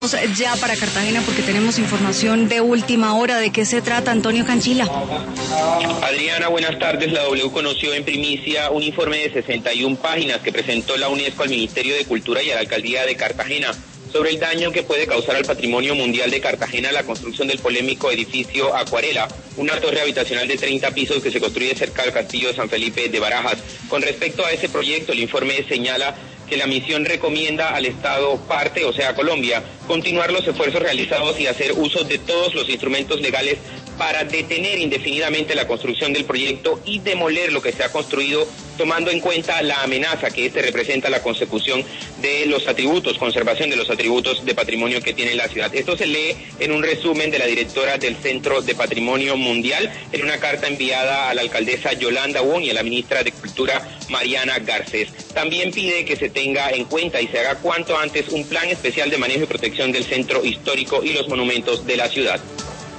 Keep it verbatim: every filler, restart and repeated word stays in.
Ya para Cartagena porque tenemos información de última hora. ¿De qué se trata, Antonio Canchila? Adriana, buenas tardes. La W conoció en primicia un informe de sesenta y una páginas que presentó la UNESCO al Ministerio de Cultura y a la Alcaldía de Cartagena sobre el daño que puede causar al patrimonio mundial de Cartagena la construcción del polémico edificio Acuarela, una torre habitacional de treinta pisos que se construye cerca del castillo de San Felipe de Barajas. Con respecto a ese proyecto, el informe señala que la misión recomienda al Estado parte, o sea, Colombia, continuar los esfuerzos realizados y hacer uso de todos los instrumentos legales para detener indefinidamente la construcción del proyecto y demoler lo que se ha construido, tomando en cuenta la amenaza que este representa la consecución de los atributos, conservación de los atributos de patrimonio que tiene la ciudad. Esto se lee en un resumen de la directora del Centro de Patrimonio Mundial en una carta enviada a la alcaldesa Yolanda Wong y a la ministra de Cultura Mariana Garcés. También pide que se tenga en cuenta y se haga cuanto antes un plan especial de manejo y protección del centro histórico y los monumentos de la ciudad.